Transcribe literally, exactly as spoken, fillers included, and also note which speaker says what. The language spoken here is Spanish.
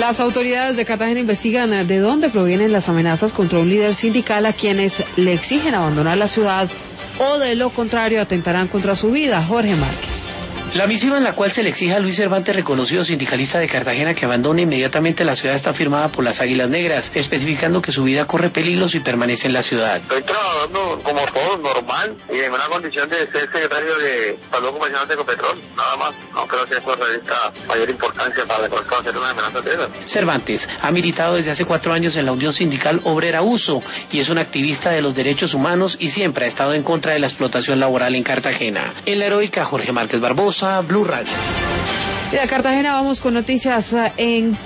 Speaker 1: Las autoridades de Cartagena investigan de dónde provienen las amenazas contra un líder sindical a quienes le exigen abandonar la ciudad o de lo contrario atentarán contra su vida. Jorge Márquez.
Speaker 2: La misiva en la cual se le exige a Luis Cervantes, reconocido sindicalista de Cartagena, que abandone inmediatamente la ciudad está firmada por las Águilas Negras, especificando que su vida corre peligro si permanece en la ciudad.
Speaker 3: Estoy trabajando como todo, normal, y en una condición de ser secretario de Salud Comercial de Ecopetrol, nada más. No creo que eso revista mayor importancia para hacer una amenaza de esas.
Speaker 2: Cervantes ha militado desde hace cuatro años en la Unión Sindical Obrera Uso y es un activista de los derechos humanos y siempre ha estado en contra de la explotación laboral en Cartagena. En la heroica, Jorge Márquez Barbosa, Blue Radio.
Speaker 1: Y de Cartagena vamos con noticias en